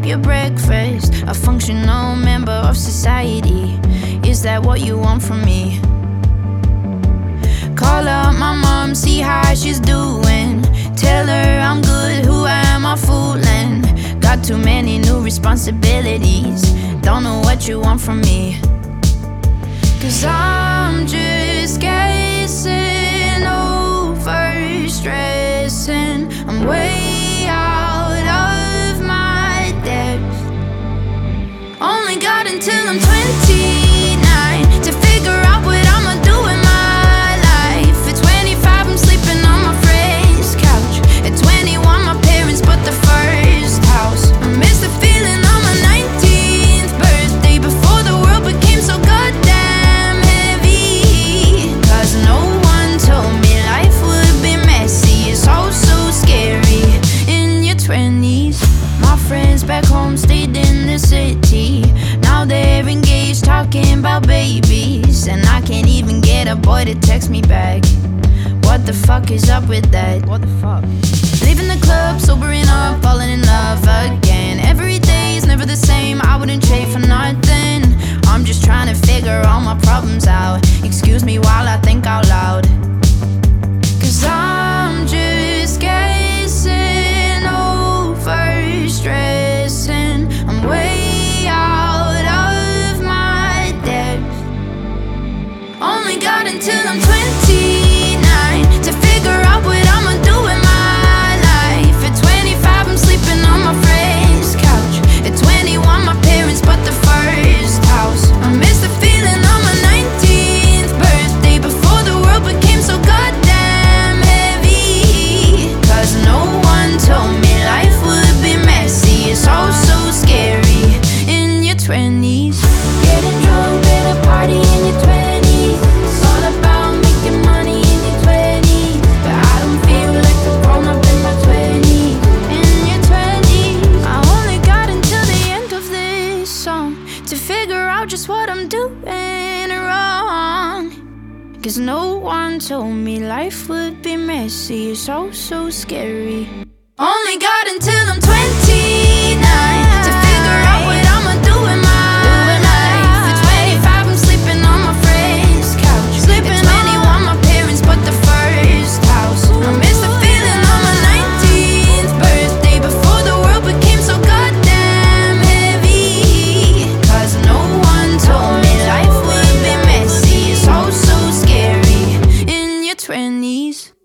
your breakfast, a functional member of society. Is that what you want from me? Call up my mom, see how she's doing. Tell her I'm good, who am I fooling? Got too many new responsibilities, don't know what you want from me. Cause I'm just guessing, over stressing. I'm way out of my depth. Only got until I'm 29 to figure out what I'ma do with my life. At 25 I'm sleeping on my friend's couch. At 21 my parents bought the first house. I miss the feeling on my 19th birthday, before the world became so goddamn heavy. Cause no one told me life would be messy. It's all so scary in your 20s. My friends back home stayed in the city. Now they're engaged, talking about babies. And I can't even get a boy to text me back. What the fuck is up with that? What the fuck? Leaving the club, sobering up, falling in love again. Every day is never the same, I wouldn't trade for nothing. I'm just trying to figure all my problems out. Excuse me while I think out loud. Cause I'm just guessing, over stressing. I'm way out of my depth. Only got until I'm 29 to figure out what I'ma do with my life. At 25 I'm sleeping on my friend's couch. At 21 my parents bought the first house. I miss the feeling on my 19th birthday, before the world became so goddamn heavy. Cause no one told me life would be messy. It's all so scary in your 20s. Getting drunk at a party in your 20s. It's all about making money in your 20s. But I don't feel like a grown up in my 20s. In your 20s, I only got until the end of this song to figure out just what I'm doing wrong. Cause no one told me life would be messy. It's all so scary. Only got until I'm 29 to figure out what I'ma do with my life. At 25 I'm sleeping on my friend's couch. At 21 my parents bought the first house. I miss the feeling on my 19th birthday, before the world became so goddamn heavy. Cause no one told me life would be messy. It's all so scary in your 20s.